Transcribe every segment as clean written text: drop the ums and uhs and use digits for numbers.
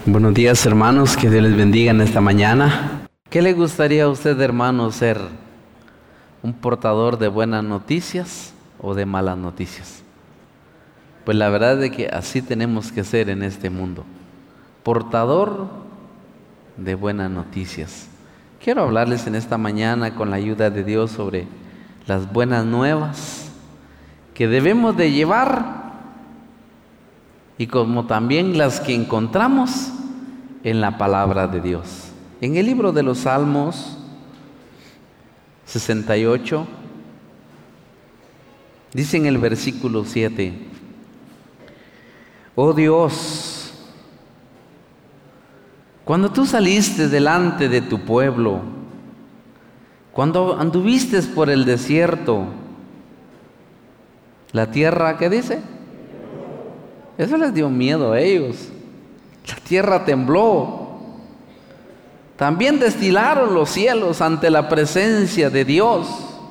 Buenos días, hermanos, que Dios les bendiga en esta mañana. ¿Qué le gustaría a usted, hermano, ser? ¿Un portador de buenas noticias o de malas noticias? Pues la verdad es que así tenemos que ser en este mundo. Portador de buenas noticias. Quiero hablarles en esta mañana con la ayuda de Dios sobre las buenas nuevas que debemos de llevar y como también las que encontramos en la palabra de Dios. En el libro de los Salmos 68, dice en el versículo 7, oh Dios, cuando tú saliste delante de tu pueblo, cuando anduviste por el desierto, la tierra, ¿qué dice? Eso les dio miedo a ellos. La tierra tembló. También destilaron los cielos ante la presencia de Dios.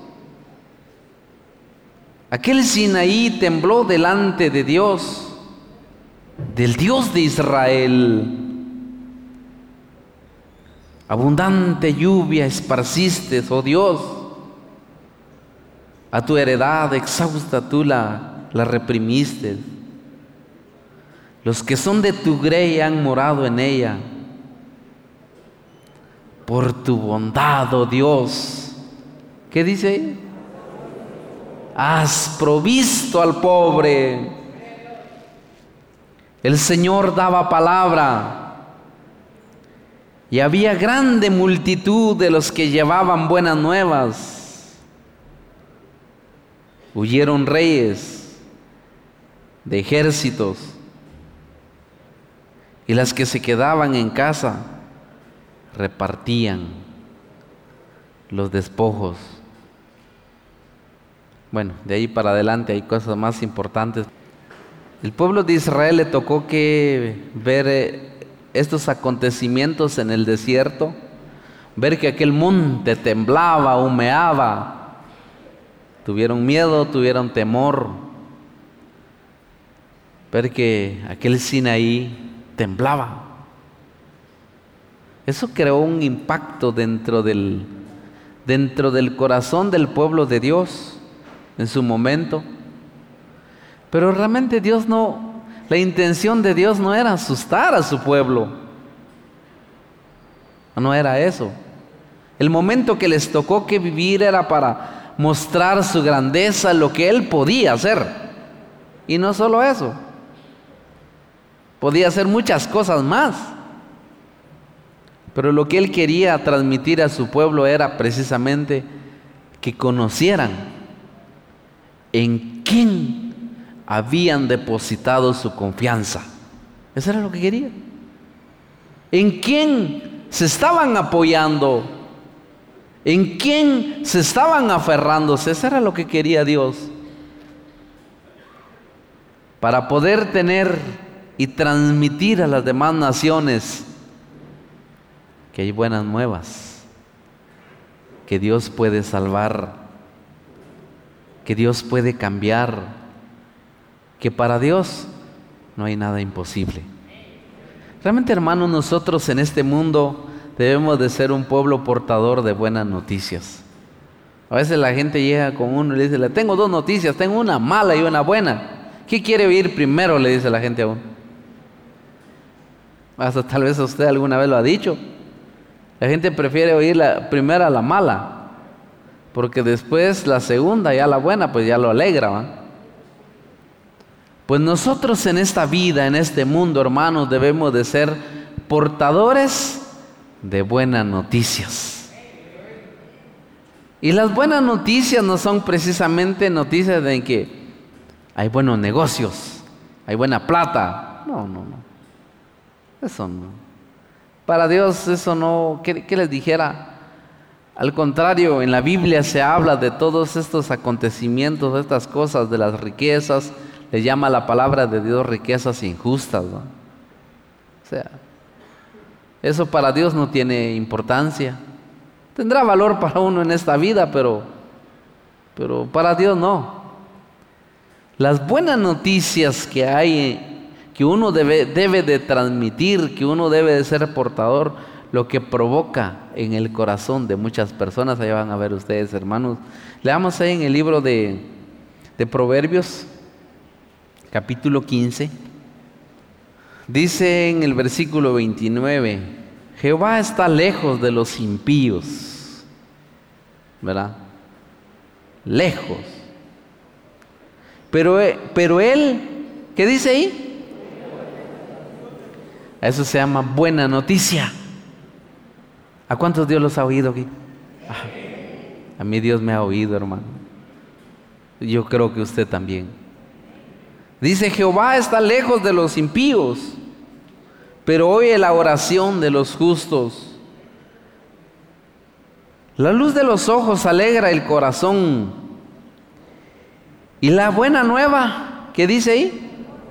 Aquel Sinaí tembló delante de Dios, del Dios de Israel. Abundante lluvia esparciste, oh Dios. A tu heredad exhausta tú la reprimiste. Los que son de tu grey han morado en ella. Por tu bondad, oh Dios, ¿qué dice ahí? Has provisto al pobre. El Señor daba palabra, y había grande multitud de los que llevaban buenas nuevas. Huyeron reyes de ejércitos, y las que se quedaban en casa repartían los despojos. Bueno, de ahí para adelante hay cosas más importantes. El pueblo de Israel le tocó que ver estos acontecimientos en el desierto, ver que aquel monte temblaba, humeaba. Tuvieron miedo, tuvieron temor, ver que aquel Sinaí temblaba. Eso creó un impacto dentro del corazón del pueblo de Dios en su momento. Pero realmente la intención de Dios no era asustar a su pueblo. No era eso. El momento que les tocó que vivir era para mostrar su grandeza, lo que Él podía hacer. Y no solo eso. Podía hacer muchas cosas más. Pero lo que Él quería transmitir a su pueblo era precisamente que conocieran en quién habían depositado su confianza. Eso era lo que quería. En quién se estaban apoyando, en quién se estaban aferrándose. Eso era lo que quería Dios. Para poder tener y transmitir a las demás naciones que hay buenas nuevas, que Dios puede salvar, que Dios puede cambiar, que para Dios no hay nada imposible. Realmente, hermanos, nosotros en este mundo debemos de ser un pueblo portador de buenas noticias. A veces la gente llega con uno y le dice, le tengo dos noticias, tengo una mala y una buena. ¿Qué quiere oír primero?, le dice la gente a uno. Hasta tal vez usted alguna vez lo ha dicho. La gente prefiere oír la primera, la mala, porque después la segunda, ya la buena, pues ya lo alegra, ¿va? Pues nosotros en esta vida, en este mundo, hermanos, debemos de ser portadores de buenas noticias. Y las buenas noticias no son precisamente noticias de que hay buenos negocios, hay buena plata. No. Eso no. Para Dios eso no, ¿qué les dijera? Al contrario, en la Biblia se habla de todos estos acontecimientos, de estas cosas, de las riquezas. Le llama la palabra de Dios riquezas injustas, ¿no? O sea, eso para Dios no tiene importancia. Tendrá valor para uno en esta vida, pero para Dios no. Las buenas noticias que hay que uno debe de transmitir, que uno debe de ser portador, lo que provoca en el corazón de muchas personas. Ahí van a ver ustedes, hermanos. Leamos ahí en el libro de Proverbios, capítulo 15. Dice en el versículo 29, Jehová está lejos de los impíos, ¿verdad? Lejos. Pero él, ¿qué dice ahí? Eso se llama buena noticia. ¿A cuántos Dios los ha oído aquí? A mí Dios me ha oído, hermano. Yo creo que usted también. Dice, Jehová está lejos de los impíos, pero oye la oración de los justos. La luz de los ojos alegra el corazón. Y la buena nueva, ¿qué dice ahí?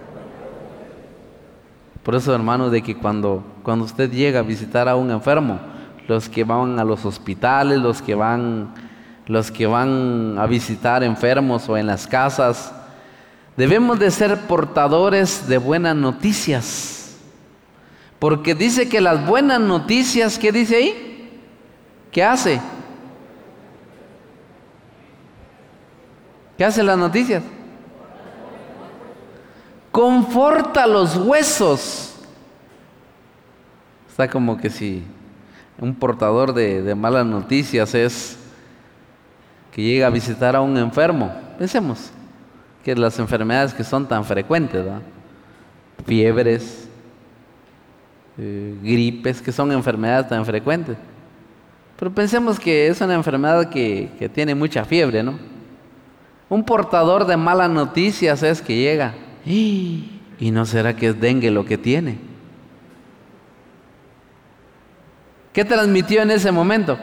Por eso, hermanos, de que cuando usted llega a visitar a un enfermo, los que van a los hospitales, los que van a visitar enfermos o en las casas, debemos de ser portadores de buenas noticias. Porque dice que las buenas noticias, ¿qué dice ahí? ¿Qué hace? ¿Qué hacen las noticias? Conforta los huesos. Está como que si un portador de malas noticias es que llega a visitar a un enfermo. Pensemos que las enfermedades que son tan frecuentes, ¿verdad? Fiebres, gripes, que son enfermedades tan frecuentes. Pero pensemos que es una enfermedad que tiene mucha fiebre, ¿no? Un portador de malas noticias es que llega, ¿y no será que es dengue lo que tiene? ¿Qué transmitió en ese momento?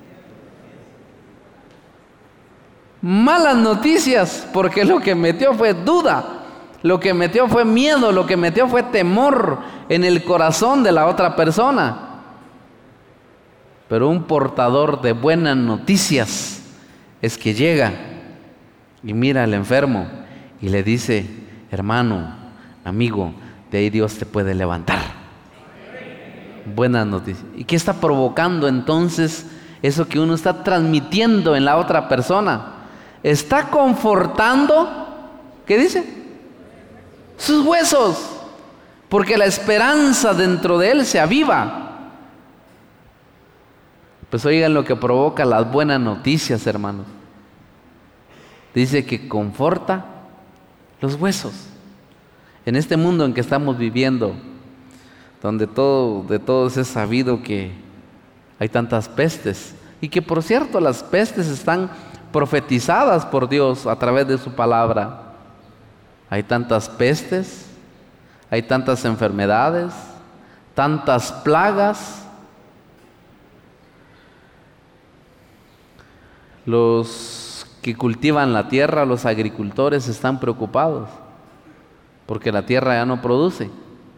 Malas noticias, porque lo que metió fue duda, lo que metió fue miedo, lo que metió fue temor en el corazón de la otra persona. Pero un portador de buenas noticias es que llega y mira al enfermo y le dice, hermano, amigo, de ahí Dios te puede levantar. Buenas noticias. ¿Y qué está provocando entonces eso que uno está transmitiendo en la otra persona? Está confortando, ¿qué dice? Sus huesos, porque la esperanza dentro de él se aviva. Pues oigan lo que provoca las buenas noticias, hermanos. Dice que conforta los huesos. En este mundo en que estamos viviendo, donde de todos es sabido que hay tantas pestes, y que por cierto las pestes están profetizadas por Dios a través de su palabra. Hay tantas pestes, hay tantas enfermedades, tantas plagas. Los que cultivan la tierra, los agricultores, están preocupados porque la tierra ya no produce.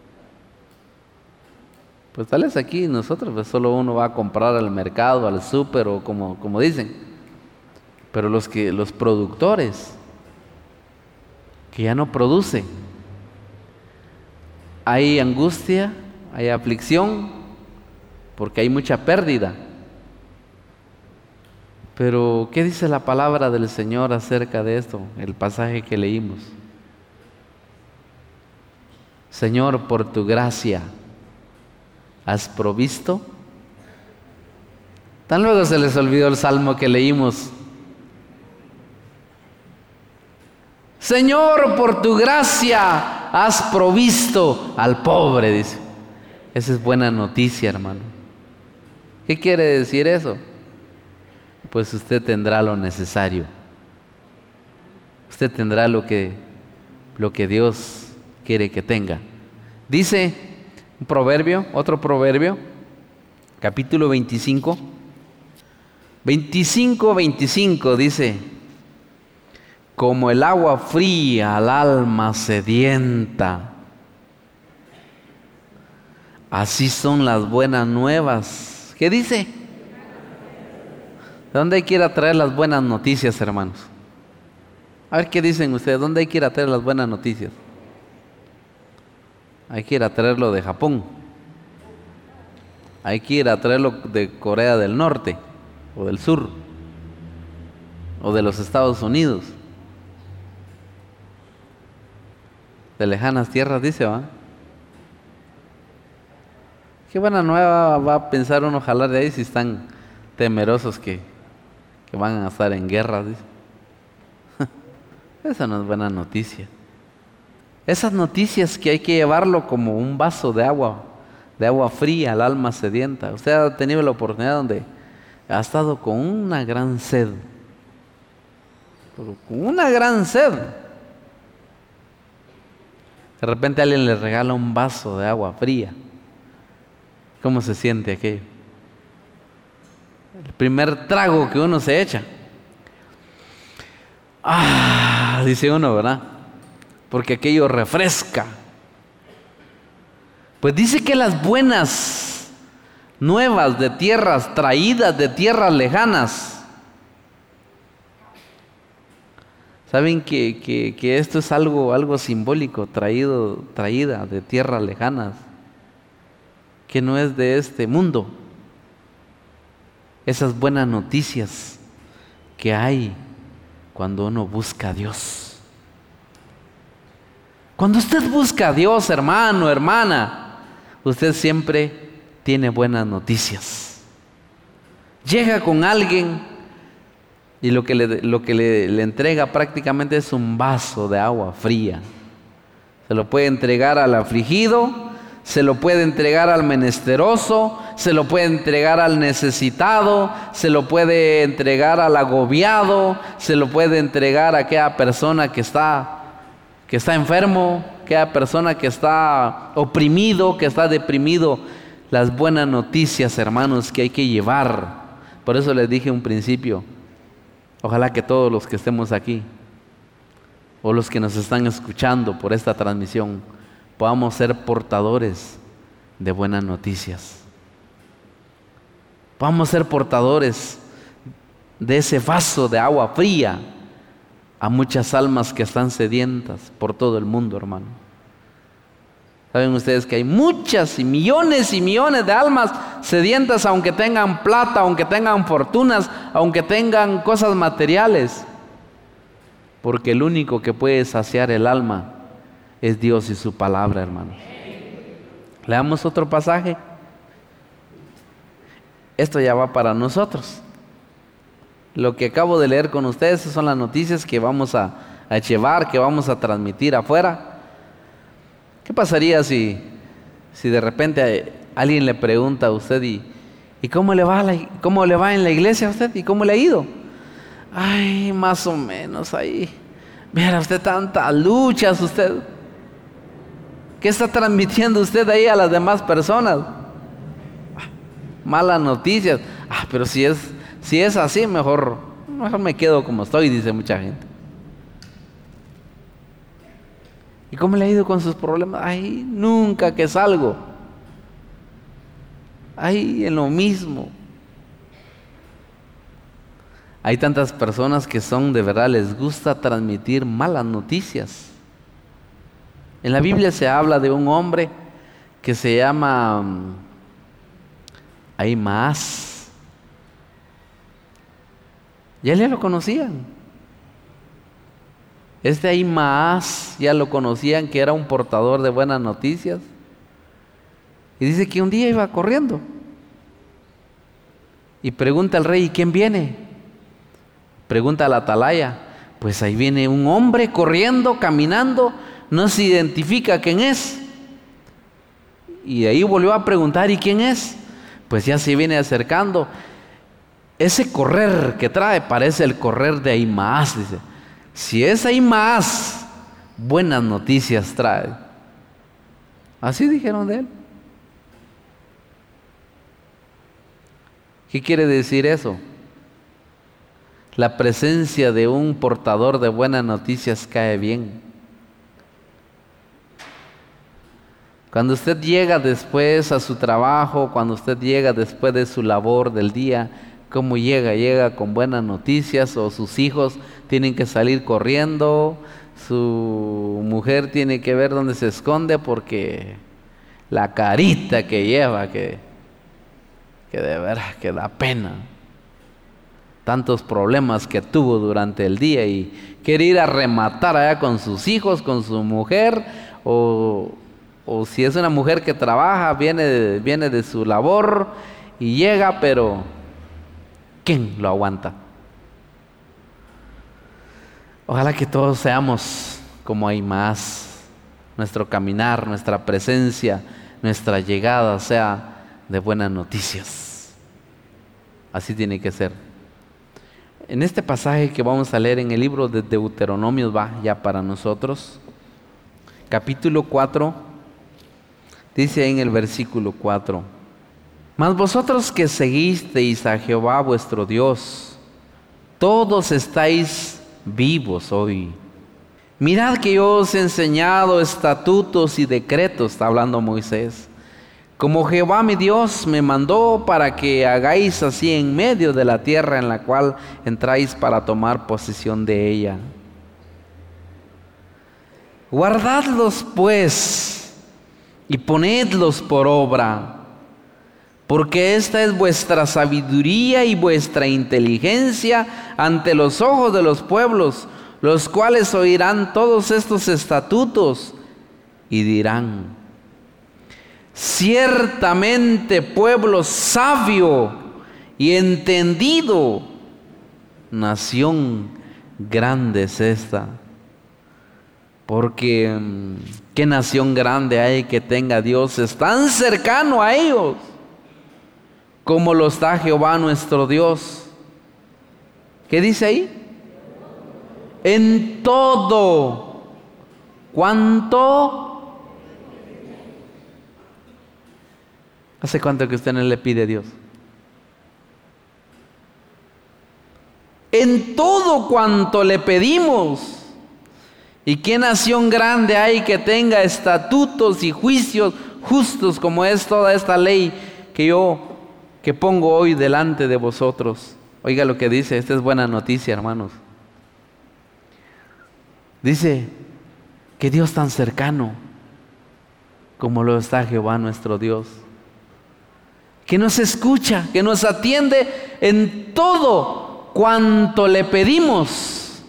Pues tal vez aquí nosotros pues solo uno va a comprar al mercado, al súper o como dicen. Pero los productores que ya no producen, hay angustia, hay aflicción, porque hay mucha pérdida. Pero ¿qué dice la palabra del Señor acerca de esto? El pasaje que leímos. Señor, por tu gracia has provisto. Tan luego se les olvidó el salmo que leímos. Señor, por tu gracia has provisto al pobre, dice. Esa es buena noticia, hermano. ¿Qué quiere decir eso? Pues usted tendrá lo necesario. Usted tendrá lo que Dios quiere que tenga. Dice un proverbio, otro proverbio, capítulo 25, 25 dice: como el agua fría al alma sedienta, así son las buenas nuevas. ¿Qué dice? ¿De dónde hay que ir a traer las buenas noticias, hermanos? A ver qué dicen ustedes, ¿dónde hay que ir a traer las buenas noticias? hay que ir a traerlo de Japón. Hay que ir a traerlo de Corea del Norte o del Sur o de los Estados Unidos. De lejanas tierras, dice, ¿va? Qué buena nueva va a pensar uno jalar de ahí si están temerosos que van a estar en guerra, dice. Esa no es buena noticia. Esas noticias que hay que llevarlo como un vaso de agua fría al alma sedienta. Usted ha tenido la oportunidad donde ha estado con una gran sed. Con una gran sed. De repente alguien le regala un vaso de agua fría. ¿Cómo se siente aquello? El primer trago que uno se echa. Dice uno, ¿verdad? Porque aquello refresca. Pues dice que las buenas nuevas de tierras traídas de tierras lejanas. Saben que esto es algo simbólico, traída de tierras lejanas, que no es de este mundo. Esas buenas noticias que hay cuando uno busca a Dios. Cuando usted busca a Dios, hermano, hermana, usted siempre tiene buenas noticias. Llega con alguien y lo que le entrega prácticamente es un vaso de agua fría. Se lo puede entregar al afligido, se lo puede entregar al menesteroso, se lo puede entregar al necesitado, se lo puede entregar al agobiado, se lo puede entregar a aquella persona que está enfermo, aquella persona que está oprimido, que está deprimido. Las buenas noticias, hermanos, que hay que llevar. Por eso les dije un principio, ojalá que todos los que estemos aquí o los que nos están escuchando por esta transmisión podamos ser portadores de buenas noticias. Podamos ser portadores de ese vaso de agua fría a muchas almas que están sedientas por todo el mundo, hermano. Saben ustedes que hay muchas y millones de almas sedientas, aunque tengan plata, aunque tengan fortunas, aunque tengan cosas materiales, porque el único que puede saciar el alma es Dios y su palabra, hermano. Leamos otro pasaje. Esto ya va para nosotros. Lo que acabo de leer con ustedes son las noticias que vamos a llevar, que vamos a transmitir afuera. ¿Qué pasaría si de repente alguien le pregunta a usted ¿y cómo le va en la iglesia a usted? ¿Y cómo le ha ido? Ay, más o menos ahí. Mira usted tantas luchas usted. ¿Qué está transmitiendo usted ahí a las demás personas? Malas noticias. Pero si es así, mejor me quedo como estoy, dice mucha gente. ¿Y cómo le ha ido con sus problemas? Ay, nunca que salgo. Ay, en lo mismo. Hay tantas personas que de verdad les gusta transmitir malas noticias. En la Biblia se habla de un hombre que se llama Ahimaas. Ya lo conocían. Este Ahimaas ya lo conocían, que era un portador de buenas noticias. Y dice que un día iba corriendo y pregunta al rey: ¿y quién viene? Pregunta a la atalaya. Pues ahí viene un hombre corriendo, caminando, no se identifica quién es. Y de ahí volvió a preguntar: ¿y quién es? Pues ya se viene acercando. Ese correr que trae parece el correr de Ahimaas, dice. Si es Ahimaas, buenas noticias trae. Así dijeron de él. ¿Qué quiere decir eso? La presencia de un portador de buenas noticias cae bien. Cuando usted llega después a su trabajo, cuando usted llega después de su labor del día, ¿cómo llega? Llega con buenas noticias, o sus hijos tienen que salir corriendo, su mujer tiene que ver dónde se esconde porque la carita que lleva, que de veras que da pena. Tantos problemas que tuvo durante el día y quiere ir a rematar allá con sus hijos, con su mujer, o si es una mujer que trabaja, viene de su labor y llega, pero ¿quién lo aguanta? Ojalá que todos seamos como hay más. Nuestro caminar, nuestra presencia, nuestra llegada sea de buenas noticias. Así tiene que ser. En este pasaje que vamos a leer en el libro de Deuteronomios, va ya para nosotros, capítulo 4, dice en el versículo 4: Mas vosotros que seguisteis a Jehová vuestro Dios, todos estáis vivos hoy. Mirad que yo os he enseñado estatutos y decretos, está hablando Moisés, como Jehová mi Dios me mandó, para que hagáis así en medio de la tierra en la cual entráis para tomar posesión de ella. Guardadlos pues y ponedlos por obra, porque esta es vuestra sabiduría y vuestra inteligencia ante los ojos de los pueblos, los cuales oirán todos estos estatutos y dirán: ciertamente pueblo sabio y entendido, nación grande es esta. Porque ¿qué nación grande hay que tenga dioses tan cercano a ellos como lo está Jehová nuestro Dios? ¿Qué dice ahí? En todo cuanto. ¿Hace cuánto que usted no le pide a Dios? En todo cuanto le pedimos. ¿Y qué nación grande hay que tenga estatutos y juicios justos como es toda esta ley que pongo hoy delante de vosotros? Oiga lo que dice, esta es buena noticia, hermanos. Dice que Dios tan cercano como lo está Jehová nuestro Dios, que nos escucha, que nos atiende en todo cuanto le pedimos.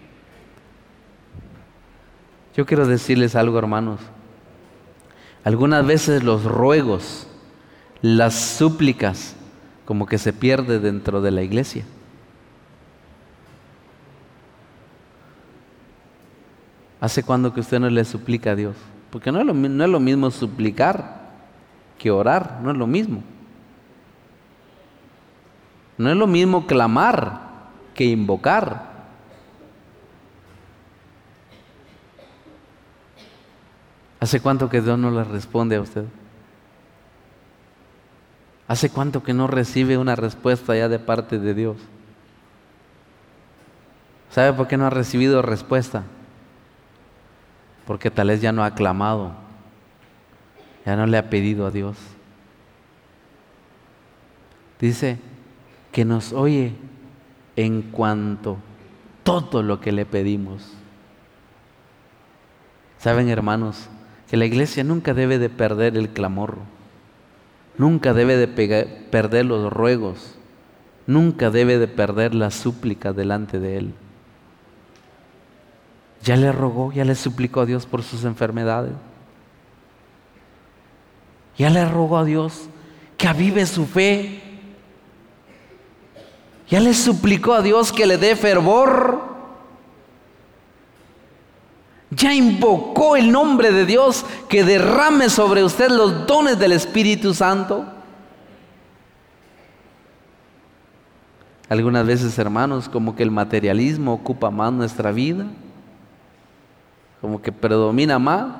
Yo quiero decirles algo, hermanos. Algunas veces los ruegos, las súplicas, como que se pierde dentro de la iglesia. ¿Hace cuándo que usted no le suplica a Dios? Porque no es lo mismo suplicar que orar, no es lo mismo. No es lo mismo clamar que invocar. ¿Hace cuánto que Dios no le responde a usted? ¿Hace cuánto que no recibe una respuesta ya de parte de Dios? ¿Sabe por qué no ha recibido respuesta? Porque tal vez ya no ha clamado, ya no le ha pedido a Dios. Dice que nos oye en cuanto todo lo que le pedimos. Saben, hermanos, que la iglesia nunca debe de perder el clamor, nunca debe de perder los ruegos, nunca debe de perder la súplica delante de Él. Ya le rogó, ya le suplicó a Dios por sus enfermedades. Ya le rogó a Dios que avive su fe. Ya le suplicó a Dios que le dé fervor. Ya invocó el nombre de Dios que derrame sobre usted los dones del Espíritu Santo. Algunas veces, hermanos, como que el materialismo ocupa más nuestra vida, como que predomina más.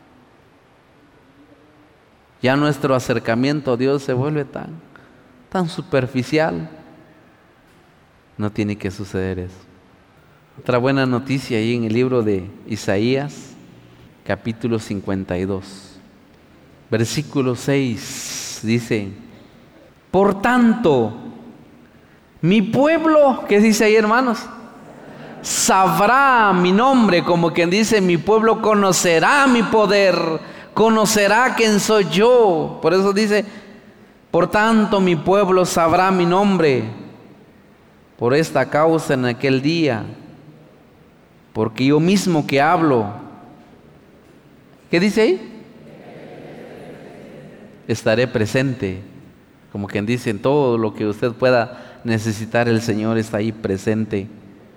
Ya nuestro acercamiento a Dios se vuelve tan superficial. No tiene que suceder eso. Otra buena noticia ahí en el libro de Isaías, capítulo 52, versículo 6, dice: por tanto, mi pueblo, ¿qué dice ahí, hermanos? sabrá mi nombre, como quien dice, mi pueblo conocerá mi poder, conocerá quién soy yo. Por eso dice, por tanto mi pueblo sabrá mi nombre. Por esta causa en aquel día, porque yo mismo que hablo, ¿qué dice ahí? Estaré presente. Como quien dice, en todo lo que usted pueda necesitar, el Señor está ahí presente.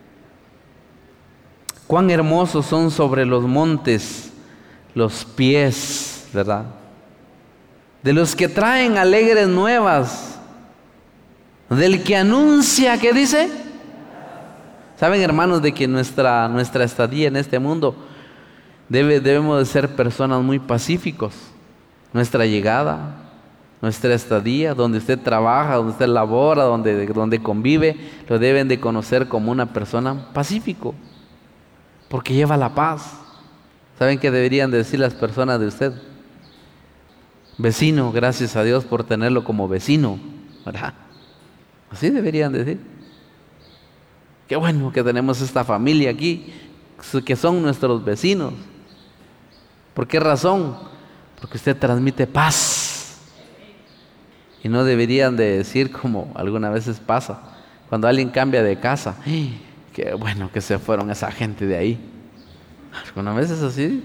Cuán hermosos son sobre los montes los pies, ¿verdad?, de los que traen alegres nuevas, del que anuncia, ¿qué dice? Saben, hermanos, de que nuestra estadía en este mundo debemos de ser personas muy pacíficos. Nuestra llegada, nuestra estadía, donde usted trabaja, donde usted labora, donde convive, lo deben de conocer como una persona pacífico, porque lleva la paz. ¿Saben qué deberían decir las personas de usted? Vecino, gracias a Dios por tenerlo como vecino, ¿verdad? Así deberían decir. Qué bueno que tenemos esta familia aquí, que son nuestros vecinos. ¿Por qué razón? Porque usted transmite paz. Y no deberían de decir como algunas veces pasa, cuando alguien cambia de casa, qué bueno que se fueron esa gente de ahí. Algunas veces así.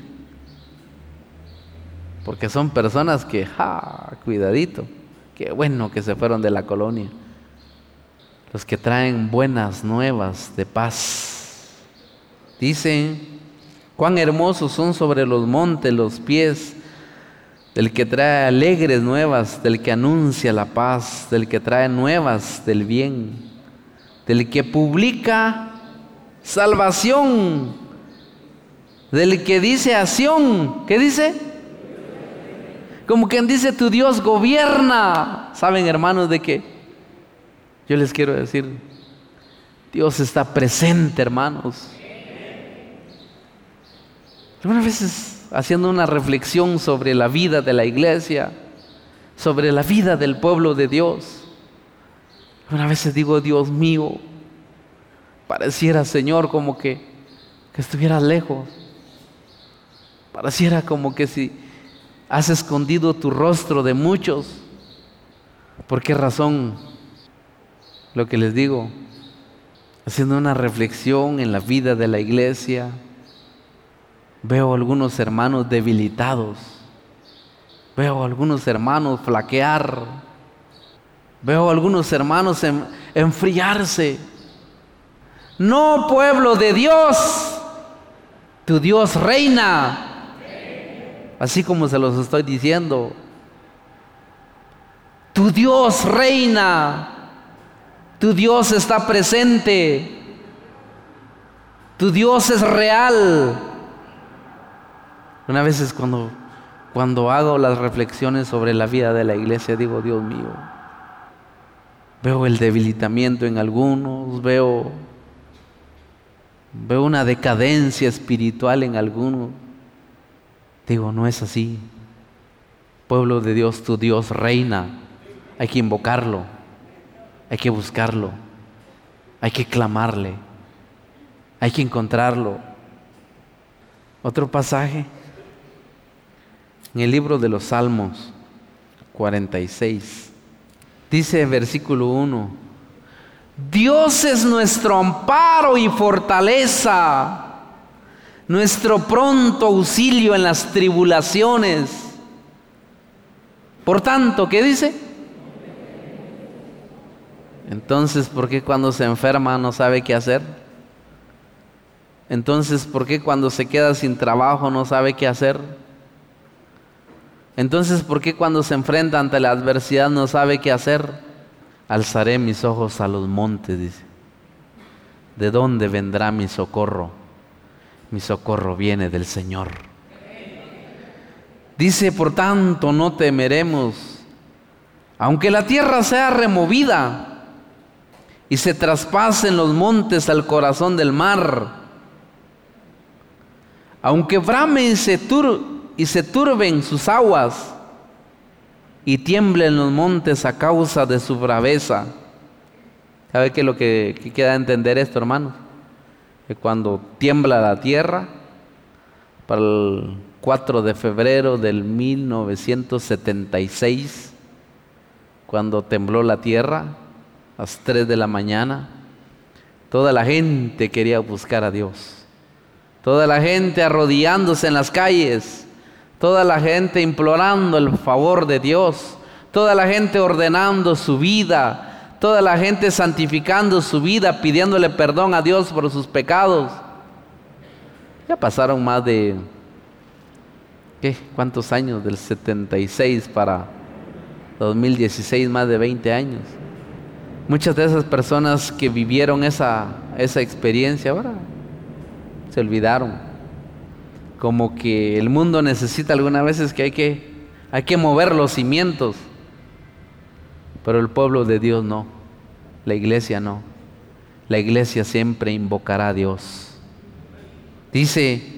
Porque son personas que, cuidadito, qué bueno que se fueron de la colonia. Los que traen buenas nuevas de paz. Dicen, cuán hermosos son sobre los montes los pies del que trae alegres nuevas, del que anuncia la paz, del que trae nuevas del bien, del que publica salvación, del que dice a Sión, ¿qué dice? Como quien dice, tu Dios gobierna. ¿Saben, hermanos, de qué? Yo les quiero decir, Dios está presente, hermanos. Algunas veces haciendo una reflexión sobre la vida de la iglesia, sobre la vida del pueblo de Dios, algunas veces digo, Dios mío, pareciera, Señor, como que estuvieras lejos. Pareciera como que si has escondido tu rostro de muchos. ¿Por qué razón? Lo que les digo, haciendo una reflexión en la vida de la iglesia, veo algunos hermanos debilitados, veo algunos hermanos flaquear, veo algunos hermanos enfriarse. No, pueblo de Dios, tu Dios reina. Así como se los estoy diciendo, tu Dios reina, tu Dios está presente, tu Dios es real. Una vez es cuando hago las reflexiones sobre la vida de la iglesia, digo, Dios mío, veo el debilitamiento en algunos, veo una decadencia espiritual en algunos. Digo, no es así. Pueblo de Dios, tu Dios reina. Hay que invocarlo, hay que buscarlo, hay que clamarle, hay que encontrarlo. Otro pasaje en el libro de los Salmos 46. Dice versículo 1: Dios es nuestro amparo y fortaleza, nuestro pronto auxilio en las tribulaciones. Por tanto, ¿qué dice? Entonces, ¿por qué cuando se enferma no sabe qué hacer? Entonces, ¿por qué cuando se queda sin trabajo no sabe qué hacer? Entonces, ¿por qué cuando se enfrenta ante la adversidad no sabe qué hacer? Alzaré mis ojos a los montes, dice. ¿De dónde vendrá mi socorro? Mi socorro viene del Señor. Dice, por tanto, no temeremos, aunque la tierra sea removida y se traspasen los montes al corazón del mar, aunque bramen y se turben sus aguas y tiemblen los montes a causa de su braveza. ¿Sabe qué es lo que queda de entender esto, hermanos? cuando tiembla la tierra, para el 4 de febrero del 1976, cuando tembló la tierra, a las 3 de la mañana, toda la gente quería buscar a Dios. Toda la gente arrodillándose en las calles, toda la gente implorando el favor de Dios, toda la gente ordenando su vida, toda la gente santificando su vida, pidiéndole perdón a Dios por sus pecados. Ya pasaron más de, ¿cuántos años? Del 76 para 2016, más de 20 años. Muchas de esas personas que vivieron esa experiencia ahora se olvidaron. Como que el mundo necesita algunas veces que hay que mover los cimientos. Pero el pueblo de Dios no. La iglesia no. La iglesia siempre invocará a Dios. Dice: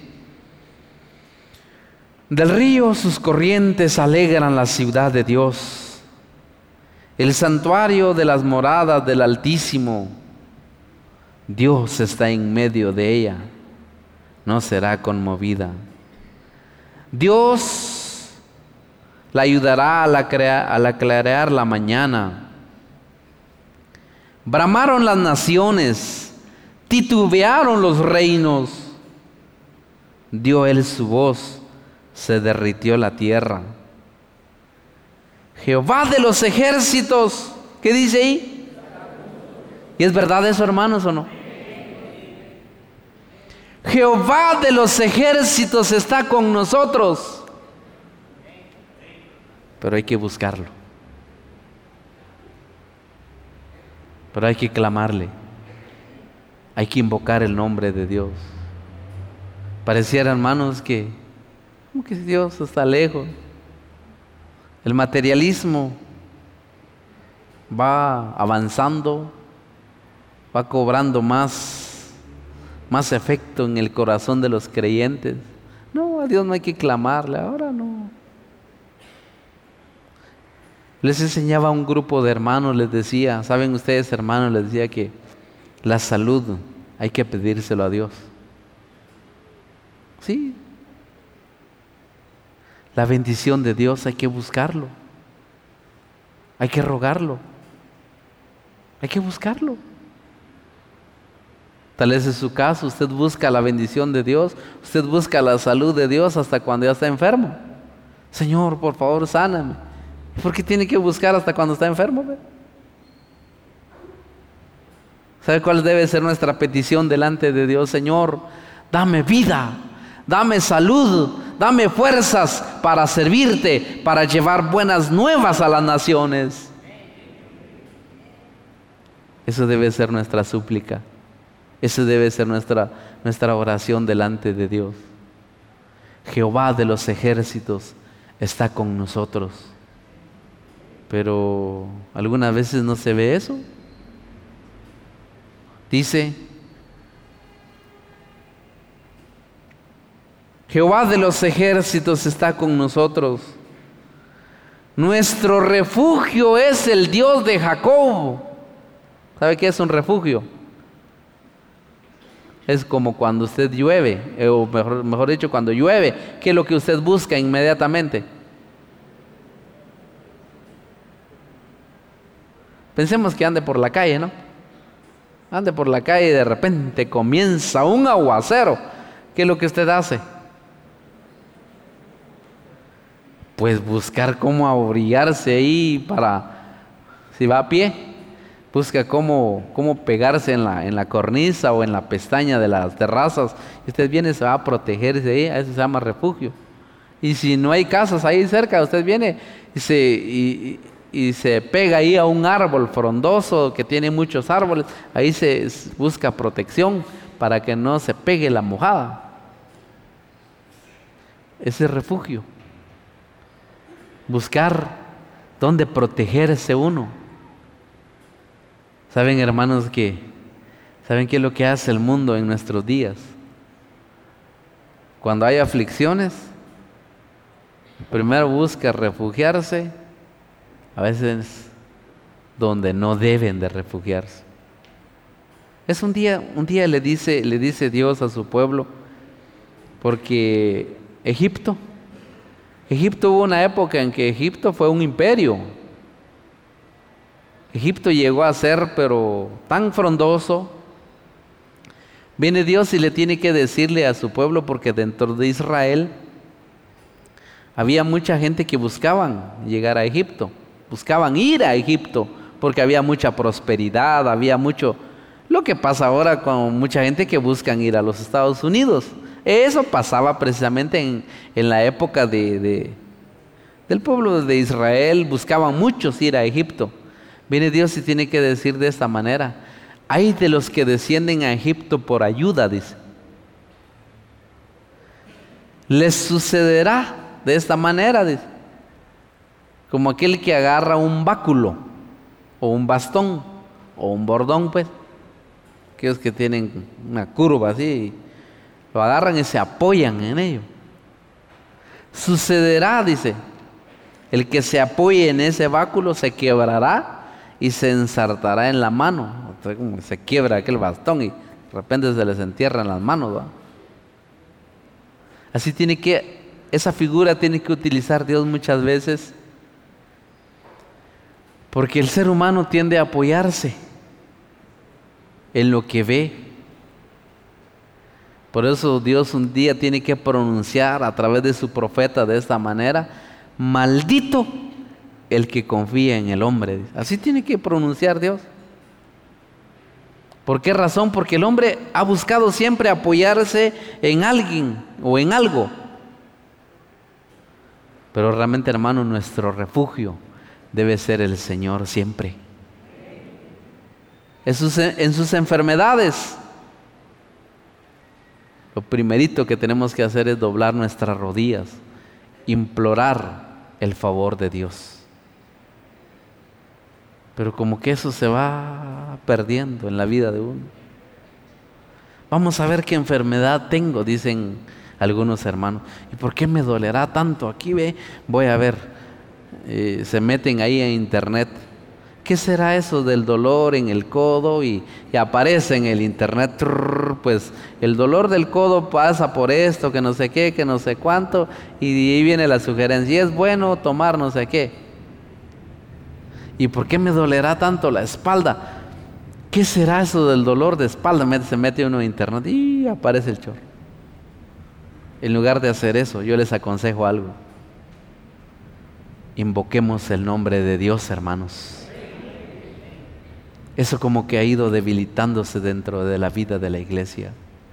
del río sus corrientes alegran la ciudad de Dios. El santuario de las moradas del Altísimo. Dios está en medio de ella. No será conmovida. Dios la ayudará al aclarear la mañana. Bramaron las naciones, titubearon los reinos. Dio él su voz, se derritió la tierra. Jehová de los ejércitos, ¿qué dice ahí? ¿Y es verdad eso, hermanos, o no? Jehová de los ejércitos está con nosotros. Pero hay que buscarlo. Pero hay que clamarle. Hay que invocar el nombre de Dios. Pareciera, hermanos, que como que Dios está lejos. El materialismo va avanzando, va cobrando más efecto en el corazón de los creyentes. No, a Dios no hay que clamarle, ahora no. Les enseñaba a un grupo de hermanos, les decía, ¿saben ustedes, hermanos? Les decía que la salud hay que pedírselo a Dios. Sí. La bendición de Dios hay que buscarlo. Hay que rogarlo. Hay que buscarlo. Tal vez es su caso, usted busca la bendición de Dios, usted busca la salud de Dios hasta cuando ya está enfermo. Señor, por favor, sáname. ¿Por qué tiene que buscar hasta cuando está enfermo? ¿Sabe cuál debe ser nuestra petición delante de Dios? Señor, dame vida, dame salud, dame fuerzas para servirte, para llevar buenas nuevas a las naciones. Eso debe ser nuestra súplica. Esa debe ser nuestra oración delante de Dios. Jehová de los ejércitos está con nosotros. Pero algunas veces no se ve eso. Dice: Jehová de los ejércitos está con nosotros. Nuestro refugio es el Dios de Jacob. ¿Sabe qué es un refugio? Es como cuando usted llueve, o mejor dicho, cuando llueve, ¿qué es lo que usted busca inmediatamente? Pensemos que ande por la calle, ¿no? Ande por la calle y de repente comienza un aguacero. ¿Qué es lo que usted hace? Pues buscar cómo abrigarse ahí si va a pie, busca cómo pegarse en la cornisa o en la pestaña de las terrazas. Y usted viene y se va a protegerse ahí, a eso se llama refugio. Y si no hay casas ahí cerca, usted viene y se pega ahí a un árbol frondoso que tiene muchos árboles. Ahí se busca protección para que no se pegue la mojada. Ese es refugio. Buscar dónde protegerse uno. ¿Saben, hermanos, saben qué es lo que hace el mundo en nuestros días? Cuando hay aflicciones, primero busca refugiarse, a veces donde no deben de refugiarse. Es un día le dice Dios a su pueblo, porque Egipto hubo una época en que Egipto fue un imperio. Egipto llegó a ser, pero tan frondoso. Viene Dios y le tiene que decirle a su pueblo, porque dentro de Israel había mucha gente que buscaban llegar a Egipto, buscaban ir a Egipto, porque había mucha prosperidad, había mucho, lo que pasa ahora con mucha gente que buscan ir a los Estados Unidos. Eso pasaba precisamente en la época del pueblo de Israel, buscaban muchos ir a Egipto. Viene Dios y tiene que decir de esta manera: hay de los que descienden a Egipto por ayuda, dice. Les sucederá de esta manera, dice, como aquel que agarra un báculo, o un bastón, o un bordón, pues, aquellos que tienen una curva así, lo agarran y se apoyan en ello. Sucederá, dice, el que se apoye en ese báculo se quebrará y se ensartará en la mano. O sea, como se quiebra aquel bastón y de repente se les entierra en las manos, ¿va? Así esa figura tiene que utilizar Dios muchas veces, porque el ser humano tiende a apoyarse en lo que ve. Por eso Dios un día tiene que pronunciar a través de su profeta de esta manera: maldito el que confía en el hombre. Así tiene que pronunciar Dios. ¿Por qué razón? Porque el hombre ha buscado siempre apoyarse en alguien o en algo. Pero realmente, hermano, nuestro refugio debe ser el Señor siempre. En sus enfermedades, lo primerito que tenemos que hacer es doblar nuestras rodillas, implorar el favor de Dios. Pero como que eso se va perdiendo en la vida de uno. Vamos a ver qué enfermedad tengo, dicen algunos hermanos. ¿Y por qué me dolerá tanto? Aquí voy a ver. Se meten ahí en internet. ¿Qué será eso del dolor en el codo? Y aparece en el internet, pues el dolor del codo pasa por esto, que no sé qué, que no sé cuánto. Y ahí viene la sugerencia: y es bueno tomar no sé qué. ¿Y por qué me dolerá tanto la espalda? ¿Qué será eso del dolor de espalda? Se mete uno en internet y aparece el chorro. En lugar de hacer eso, yo les aconsejo algo: invoquemos el nombre de Dios, hermanos. Eso como que ha ido debilitándose dentro de la vida de la iglesia.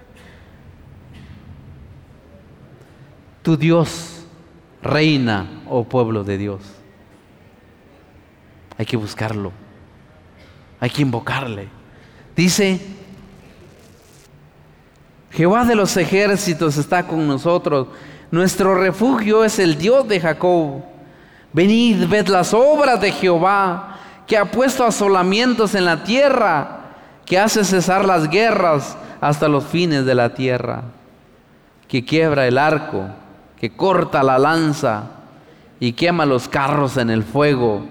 Tu Dios reina, oh pueblo de Dios. Hay que buscarlo, hay que invocarle. Dice: Jehová de los ejércitos está con nosotros, nuestro refugio es el Dios de Jacob. Venid, ved las obras de Jehová, que ha puesto asolamientos en la tierra, que hace cesar las guerras hasta los fines de la tierra, que quiebra el arco, que corta la lanza y quema los carros en el fuego.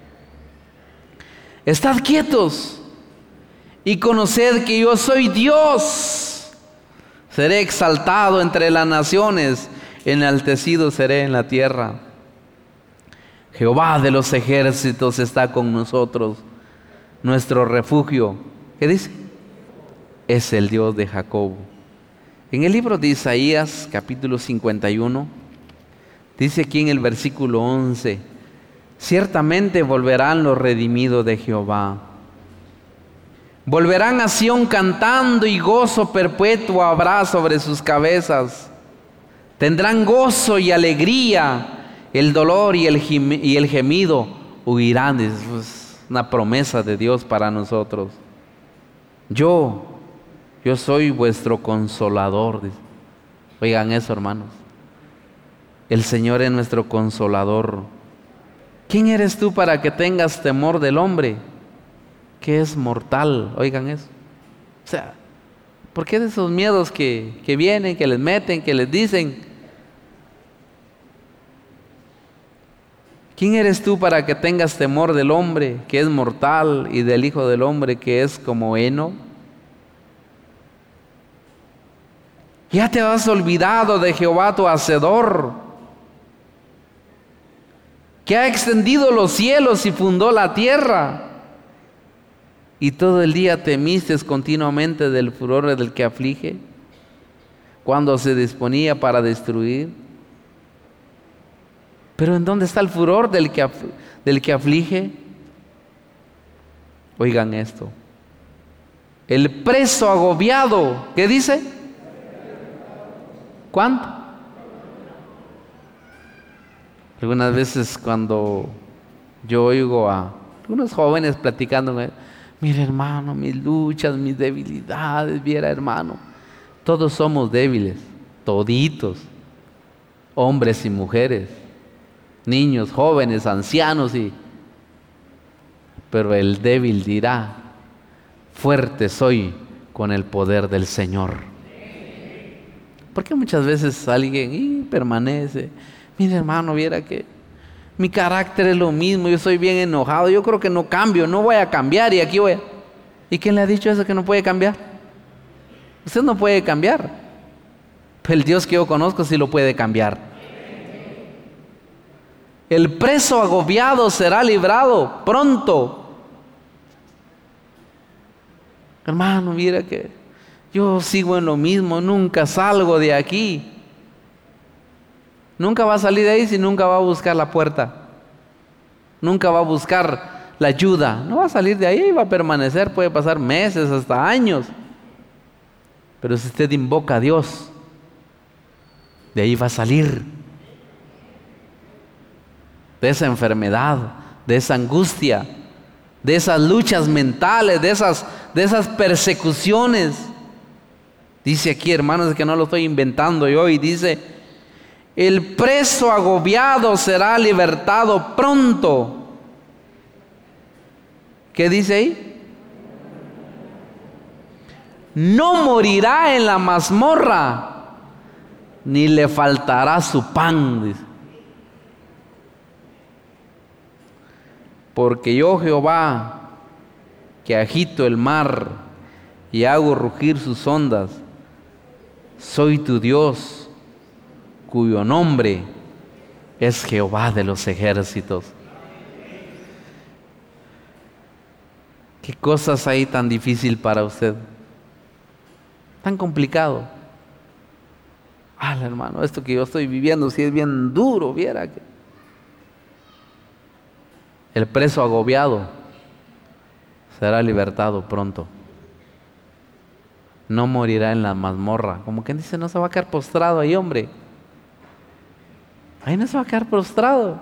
Estad quietos y conoced que yo soy Dios. Seré exaltado entre las naciones, enaltecido seré en la tierra. Jehová de los ejércitos está con nosotros. Nuestro refugio, ¿qué dice? Es el Dios de Jacob. En el libro de Isaías, capítulo 51, dice aquí en el versículo 11: ciertamente volverán los redimidos de Jehová. Volverán a Sión cantando, y gozo perpetuo habrá sobre sus cabezas. Tendrán gozo y alegría. El dolor y el gemido huirán. Es una promesa de Dios para nosotros. Yo soy vuestro consolador. Oigan eso, hermanos. El Señor es nuestro consolador. ¿Quién eres tú para que tengas temor del hombre, que es mortal? Oigan eso. O sea, ¿por qué de esos miedos que vienen, que les meten, que les dicen? ¿Quién eres tú para que tengas temor del hombre, que es mortal, y del Hijo del Hombre, que es como heno? Ya te has olvidado de Jehová tu Hacedor, que ha extendido los cielos y fundó la tierra. Y todo el día temiste continuamente del furor del que aflige, cuando se disponía para destruir. Pero ¿en dónde está el furor del que aflige? Oigan esto. El preso agobiado, ¿qué dice? ¿Cuánto? Algunas veces cuando yo oigo a algunos jóvenes platicando, mire hermano, mis luchas, mis debilidades, viera hermano, todos somos débiles, toditos, hombres y mujeres, niños, jóvenes, ancianos, pero el débil dirá, fuerte soy con el poder del Señor. Porque muchas veces alguien permanece, mire hermano, viera que mi carácter es lo mismo, yo soy bien enojado, yo creo que no cambio, no voy a cambiar y aquí voy a... ¿Y quién le ha dicho eso que no puede cambiar? Usted no puede cambiar, pero el Dios que yo conozco sí lo puede cambiar. El preso agobiado será librado pronto. Hermano, mira que yo sigo en lo mismo, nunca salgo de aquí. Nunca va a salir de ahí si nunca va a buscar la puerta. Nunca va a buscar la ayuda. No va a salir de ahí, va a permanecer, puede pasar meses, hasta años. Pero si usted invoca a Dios, de ahí va a salir. De esa enfermedad, de esa angustia, de esas luchas mentales, de esas persecuciones. Dice aquí, hermanos, que no lo estoy inventando yo, y dice, el preso agobiado será libertado pronto. ¿Qué dice ahí? No morirá en la mazmorra, ni le faltará su pan, dice. Porque yo, Jehová, que agito el mar y hago rugir sus ondas, soy tu Dios, cuyo nombre es Jehová de los ejércitos. ¿Qué cosas hay tan difícil para usted? Tan complicado. Hermano, esto que yo estoy viviendo sí es bien duro, viera que... El preso agobiado será libertado pronto. No morirá en la mazmorra. Como quien dice, no se va a quedar postrado ahí, hombre. Ahí no se va a quedar postrado.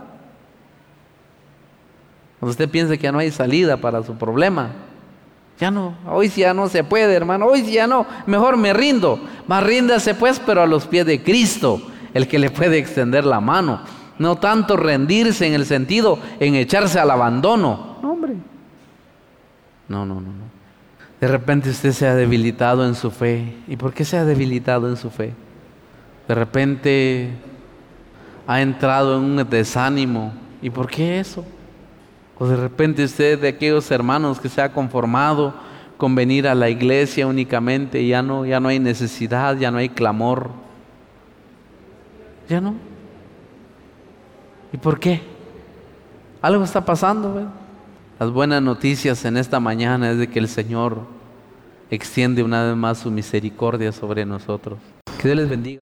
Cuando usted piense que ya no hay salida para su problema, ya no, hoy sí ya no se puede, hermano, hoy sí ya no, mejor me rindo. Más ríndase pues, pero a los pies de Cristo, el que le puede extender la mano. No tanto rendirse en el sentido en echarse al abandono. No, hombre. No. De repente usted se ha debilitado en su fe. ¿Y por qué se ha debilitado en su fe? De repente ha entrado en un desánimo. ¿Y por qué eso? O de repente usted, de aquellos hermanos que se ha conformado con venir a la iglesia únicamente, ya no hay necesidad, ya no hay clamor. Ya no. ¿Y por qué? Algo está pasando, ¿verdad? Las buenas noticias en esta mañana es de que el Señor extiende una vez más su misericordia sobre nosotros. Que Dios les bendiga.